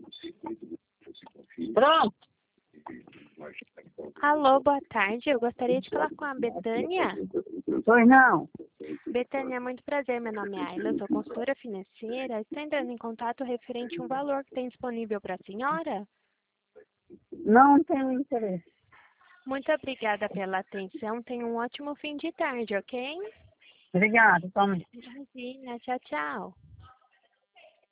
Pronto. Alô, boa tarde. Eu gostaria de falar com a Betânia. Pois não. Betânia, muito prazer. Meu nome é Ayla, eu sou consultora financeira. Estou entrando em contato referente a um valor que tem disponível para a senhora. Não tenho interesse. Muito obrigada pela atenção. Tenha um ótimo fim de tarde, ok? Obrigada, tome. Imagina. Tchau, tchau.